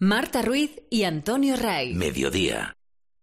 Marta Ruiz y Antonio Ray. Mediodía.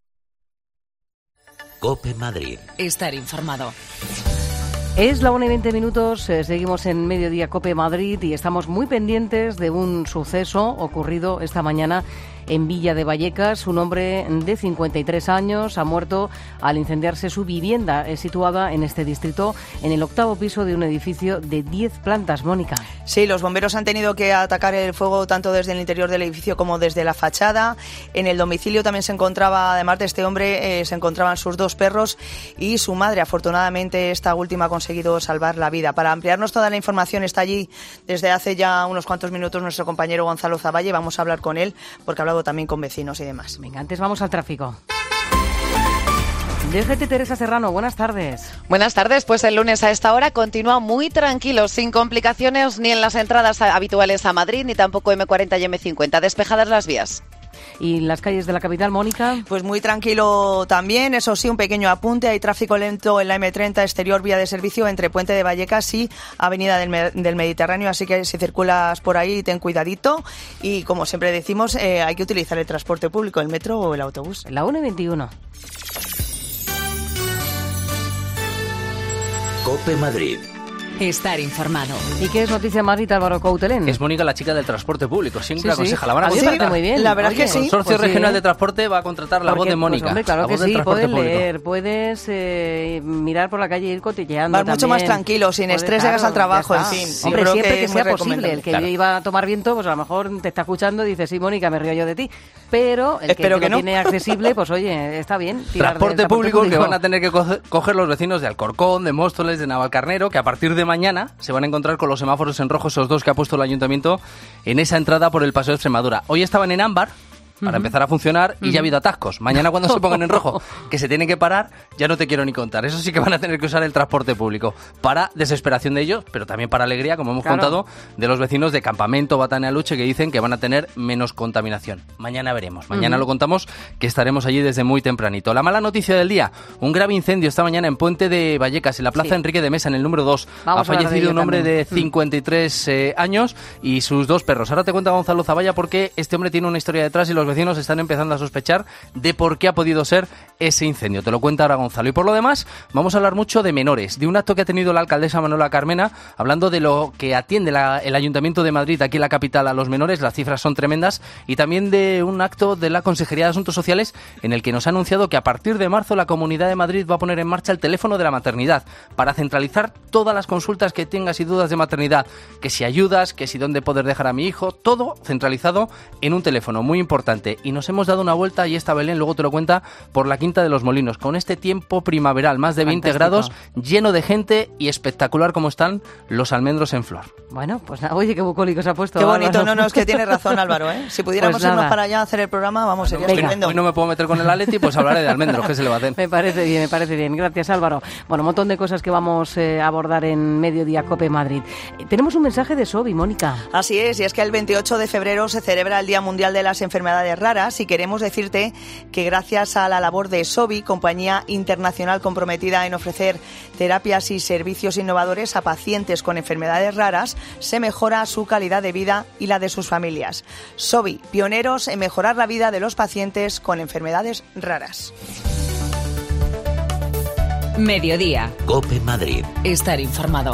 COPE Madrid. Estar informado. Es la 1:20, seguimos en Mediodía COPE Madrid y estamos muy pendientes de un suceso ocurrido esta mañana en Villa de Vallecas. Un hombre de 53 años ha muerto al incendiarse su vivienda, situada en este distrito, en el 8º piso de un edificio de 10 plantas. Mónica. Sí, los bomberos han tenido que atacar el fuego tanto desde el interior del edificio como desde la fachada. En el domicilio también se encontraba, además de este hombre, se encontraban sus 2 perros y su madre. Afortunadamente, esta última ha conseguido salvar la vida. Para ampliarnos toda la información está allí desde hace ya unos cuantos minutos nuestro compañero Gonzalo Zavalle. Vamos a hablar con él porque ha hablado también con vecinos y demás. Venga, antes vamos al tráfico. DGT Teresa Serrano, buenas tardes. Buenas tardes, pues el lunes a esta hora continúa muy tranquilo, sin complicaciones ni en las entradas habituales a Madrid, ni tampoco M40 y M50, despejadas las vías. ¿Y las calles de la capital, Mónica? Pues muy tranquilo también, eso sí, un pequeño apunte. Hay tráfico lento en la M30 exterior vía de servicio entre Puente de Vallecas y Avenida del Mediterráneo, así que si circulas por ahí ten cuidadito y como siempre decimos hay que utilizar el transporte público, el metro o el autobús. La 1:21. COPE Madrid. Estar informado. ¿Y qué es noticia en Madrid, Álvaro Coutelén? Es Mónica, la chica del transporte público. Siempre aconseja. Sí. La van a contratar. Muy bien. La verdad es que sí. El Consorcio Regional de Transporte va a contratar la voz de Mónica. Pues, hombre, claro que sí, puedes leer, puedes mirar por la calle y ir cotilleando. Vas mucho más tranquilo, sin estrés, llegas al trabajo, en fin. Sí. Hombre, siempre que sea posible. El que iba a tomar viento, pues a lo mejor te está escuchando y dice, sí, Mónica, me río yo de ti. Pero el que no tiene accesible, pues oye, está bien. Transporte público que van a tener que coger los vecinos de Alcorcón, de Móstoles, de Navalcarnero, que a partir de mañana se van a encontrar con los semáforos en rojo, esos 2 que ha puesto el ayuntamiento en esa entrada por el Paseo de Extremadura. Hoy estaban en ámbar para empezar a funcionar y ya ha habido atascos. Mañana cuando se pongan en rojo, que se tienen que parar, ya no te quiero ni contar. Eso sí que van a tener que usar el transporte público para desesperación de ellos, pero también para alegría, como hemos contado, de los vecinos de Campamento, Batán y Aluche, que dicen que van a tener menos contaminación. Mañana veremos. Mañana lo contamos, que estaremos allí desde muy tempranito. La mala noticia del día, un grave incendio esta mañana en Puente de Vallecas, en la Plaza Enrique de Mesa, en el número 2. Ha fallecido un hombre de 53 años y sus 2 perros. Ahora te cuenta Gonzalo Zavalla porque este hombre tiene una historia detrás y los vecinos están empezando a sospechar de por qué ha podido ser ese incendio. Te lo cuenta ahora Gonzalo. Y por lo demás, vamos a hablar mucho de menores, de un acto que ha tenido la alcaldesa Manuela Carmena, hablando de lo que atiende el Ayuntamiento de Madrid, aquí en la capital, a los menores. Las cifras son tremendas. Y también de un acto de la Consejería de Asuntos Sociales, en el que nos ha anunciado que a partir de marzo la Comunidad de Madrid va a poner en marcha el teléfono de la maternidad, para centralizar todas las consultas que tengas y dudas de maternidad, que si ayudas, que si dónde poder dejar a mi hijo, todo centralizado en un teléfono, muy importante. Y nos hemos dado una vuelta, y esta Belén luego te lo cuenta, por la Quinta de los Molinos, con este tiempo primaveral, más de 20 grados, lleno de gente y espectacular como están los almendros en flor. Bueno, pues nada, oye, qué bucólico se ha puesto. Qué bonito, no, es que tiene razón Álvaro, ¿eh? Si pudiéramos irnos para allá a hacer el programa, vamos, sería estupendo. Hoy no me puedo meter con el Atleti, pues hablaré de almendros, ¿qué se le va a hacer? Me parece bien, gracias Álvaro. Bueno, un montón de cosas que vamos a abordar en Mediodía COPE Madrid. Tenemos un mensaje de Sobi, Mónica. Así es, y es que el 28 de febrero se celebra el Día Mundial de las Enfermedades Raras y queremos decirte que gracias a la labor de Sobi, compañía internacional comprometida en ofrecer terapias y servicios innovadores a pacientes con enfermedades raras, se mejora su calidad de vida y la de sus familias. Sobi, pioneros en mejorar la vida de los pacientes con enfermedades raras. Mediodía. COPE Madrid. Estar informado.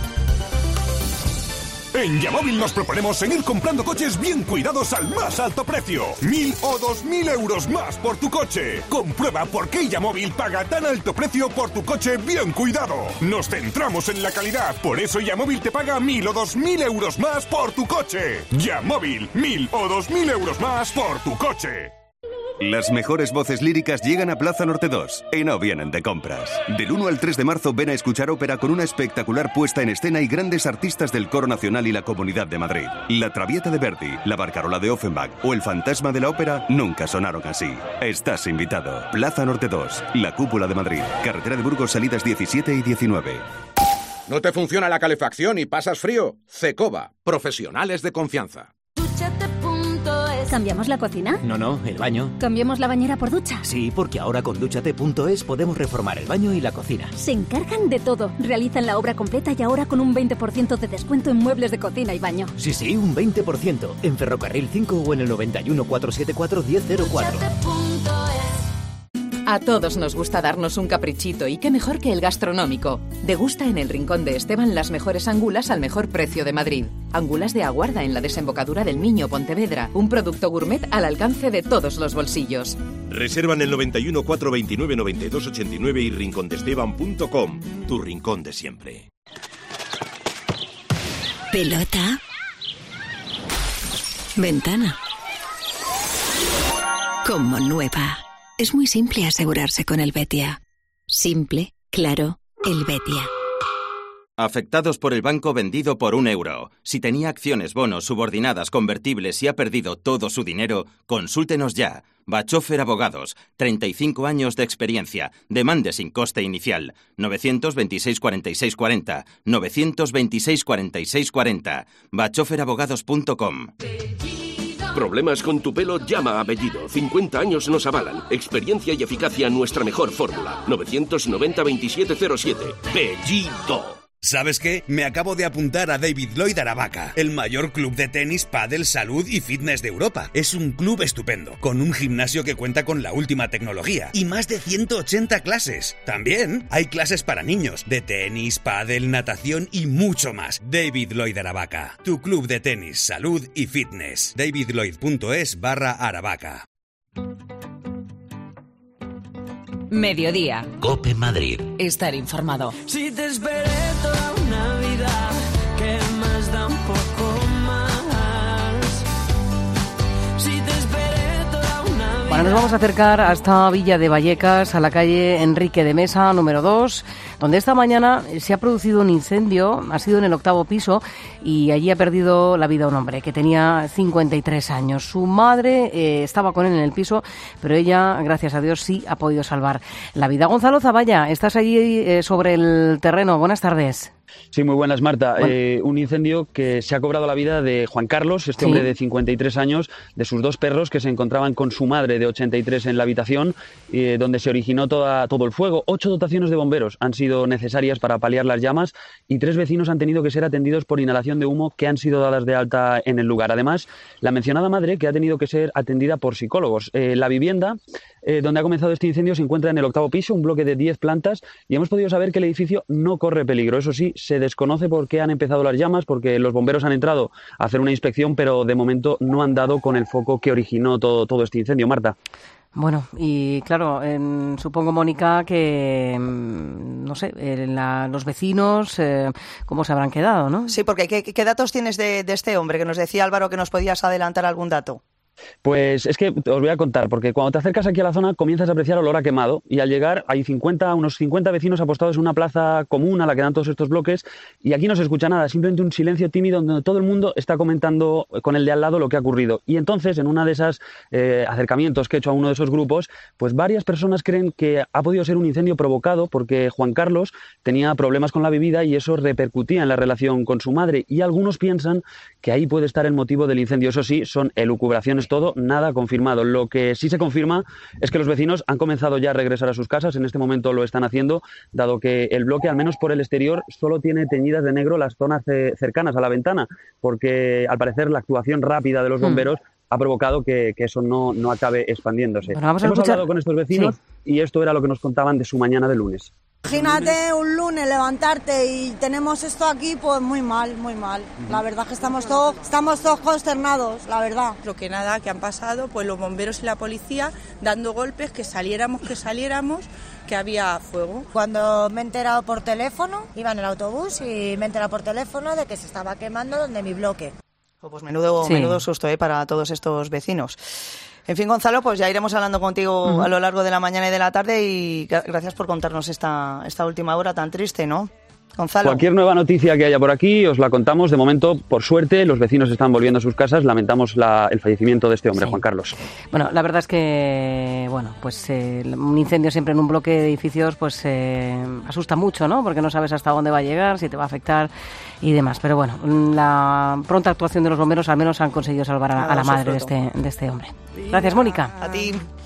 En Yamóvil nos proponemos seguir comprando coches bien cuidados al más alto precio. 1.000 o 2.000 euros más por tu coche. Comprueba por qué Yamóvil paga tan alto precio por tu coche bien cuidado. Nos centramos en la calidad, por eso Yamóvil te paga 1.000 o 2.000 euros más por tu coche. Yamóvil, 1.000 o 2.000 euros más por tu coche. Las mejores voces líricas llegan a Plaza Norte 2 y no vienen de compras. Del 1 al 3 de marzo ven a escuchar ópera con una espectacular puesta en escena y grandes artistas del Coro Nacional y la Comunidad de Madrid. La Traviata de Verdi, la Barcarola de Offenbach o el Fantasma de la Ópera nunca sonaron así. Estás invitado. Plaza Norte 2, la Cúpula de Madrid. Carretera de Burgos, salidas 17 y 19. ¿No te funciona la calefacción y pasas frío? Cecoba, profesionales de confianza. ¿Cambiamos la cocina? No, el baño. ¿Cambiamos la bañera por ducha? Sí, porque ahora con Dúchate.es podemos reformar el baño y la cocina. Se encargan de todo. Realizan la obra completa y ahora con un 20% de descuento en muebles de cocina y baño. Sí, un 20%. En Ferrocarril 5 o en el 91 474 1004. A todos nos gusta darnos un caprichito y qué mejor que el gastronómico. Degusta en el Rincón de Esteban las mejores angulas al mejor precio de Madrid. Angulas de aguarda en la desembocadura del Miño, Pontevedra. Un producto gourmet al alcance de todos los bolsillos. Reserva en el 91 429 92 89 y rincondesteban.com. Tu rincón de siempre. Pelota. Ventana. Como nueva. Es muy simple asegurarse con el Betia. Simple, claro, el Betia. Afectados por el banco vendido por €1. Si tenía acciones, bonos, subordinadas, convertibles y ha perdido todo su dinero, consúltenos ya. Bachofer Abogados, 35 años de experiencia. Demande sin coste inicial. 926 46 40. 926 46 40. bachoferabogados.com. ¿Problemas con tu pelo? Llama a Bellido. 50 años nos avalan. Experiencia y eficacia, nuestra mejor fórmula. 990 2707. Bellido. ¿Sabes qué? Me acabo de apuntar a David Lloyd Aravaca, el mayor club de tenis, pádel, salud y fitness de Europa. Es un club estupendo, con un gimnasio que cuenta con la última tecnología y más de 180 clases. También hay clases para niños, de tenis, pádel, natación y mucho más. David Lloyd Aravaca, tu club de tenis, salud y fitness. davidlloyd.es/Aravaca. Mediodía. COPE Madrid. Estar informado. Si te esperé toda una vida, ¿qué más da un poco más? Si te esperé toda una vida. Bueno, nos vamos a acercar hasta Villa de Vallecas, a la calle Enrique de Mesa, número 2, donde esta mañana se ha producido un incendio, ha sido en el 8º piso, y allí ha perdido la vida un hombre que tenía 53 años. Su madre estaba con él en el piso, pero ella, gracias a Dios, sí ha podido salvar la vida. Gonzalo Zavalla, estás allí sobre el terreno. Buenas tardes. Sí, muy buenas, Marta. Bueno. Un incendio que se ha cobrado la vida de Juan Carlos, este hombre de 53 años, de sus 2 perros que se encontraban con su madre de 83 en la habitación, donde se originó todo el fuego. 8 dotaciones de bomberos han sido necesarias para paliar las llamas y 3 vecinos han tenido que ser atendidos por inhalación de humo que han sido dadas de alta en el lugar. Además, la mencionada madre que ha tenido que ser atendida por psicólogos. La vivienda donde ha comenzado este incendio se encuentra en el 8º piso, un bloque de 10 plantas, y hemos podido saber que el edificio no corre peligro. Eso sí, se desconoce por qué han empezado las llamas, porque los bomberos han entrado a hacer una inspección, pero de momento no han dado con el foco que originó todo este incendio. Marta. Bueno, y claro, supongo, Mónica, que, no sé, los vecinos, ¿cómo se habrán quedado, no? Sí, porque ¿qué datos tienes de este hombre? Que nos decía Álvaro que nos podías adelantar algún dato. Pues es que os voy a contar, porque cuando te acercas aquí a la zona comienzas a apreciar olor a quemado y al llegar hay unos 50 vecinos apostados en una plaza común a la que dan todos estos bloques y aquí no se escucha nada, simplemente un silencio tímido donde todo el mundo está comentando con el de al lado lo que ha ocurrido. Y entonces, en una de esas acercamientos que he hecho a uno de esos grupos, pues varias personas creen que ha podido ser un incendio provocado porque Juan Carlos tenía problemas con la bebida y eso repercutía en la relación con su madre, y algunos piensan que ahí puede estar el motivo del incendio. Eso sí, son elucubraciones, todo, nada confirmado. Lo que sí se confirma es que los vecinos han comenzado ya a regresar a sus casas. En este momento lo están haciendo, dado que el bloque, al menos por el exterior, solo tiene teñidas de negro las zonas cercanas a la ventana, porque al parecer la actuación rápida de los bomberos ha provocado que eso no acabe expandiéndose. Bueno, Hemos hablado con estos vecinos y esto era lo que nos contaban de su mañana de lunes. Imagínate un lunes levantarte y tenemos esto aquí, pues muy mal, muy mal. La verdad que estamos todos consternados, la verdad. Lo que nada, que han pasado, pues los bomberos y la policía dando golpes, que saliéramos, que había fuego. Cuando me he enterado por teléfono, iba en el autobús y me he enterado por teléfono de que se estaba quemando donde mi bloque. Pues menudo susto para todos estos vecinos. En fin, Gonzalo, pues ya iremos hablando contigo a lo largo de la mañana y de la tarde y gracias por contarnos esta última hora tan triste, ¿no? Gonzalo. Cualquier nueva noticia que haya por aquí os la contamos. De momento, por suerte, los vecinos están volviendo a sus casas. Lamentamos el fallecimiento de este hombre, Juan Carlos. Bueno, la verdad es que pues un incendio siempre en un bloque de edificios pues asusta mucho, ¿no? Porque no sabes hasta dónde va a llegar, si te va a afectar y demás. Pero bueno, la pronta actuación de los bomberos al menos han conseguido salvar a la madre de este hombre. Gracias, Mónica. A ti.